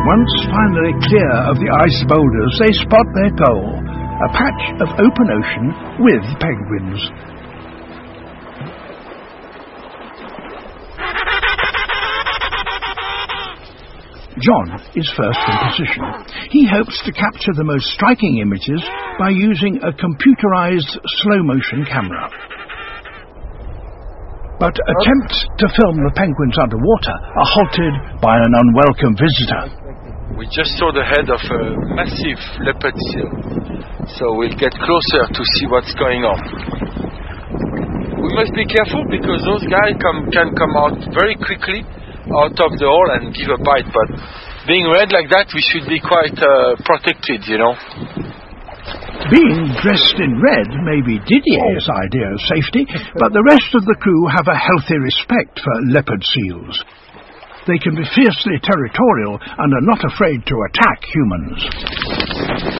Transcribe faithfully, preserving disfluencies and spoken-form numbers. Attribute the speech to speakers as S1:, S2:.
S1: Once finally clear of the ice boulders, they spot their goal, a patch of open ocean with penguins. John is first in position. He hopes to capture the most striking images by using a computerized slow-motion camera. But attempts to film the penguins underwater are halted by an unwelcome visitor.
S2: We just saw the head of a massive leopard seal, so we'll get closer to see what's going on. We must be careful because those guys come, can come out very quickly out of the hole and give a bite, but being red like that, we should be quite uh, protected, you know.
S1: Being dressed in red may be Didier's idea of safety, but the rest of the crew have a healthy respect for leopard seals. They can be fiercely territorial and are not afraid to attack humans.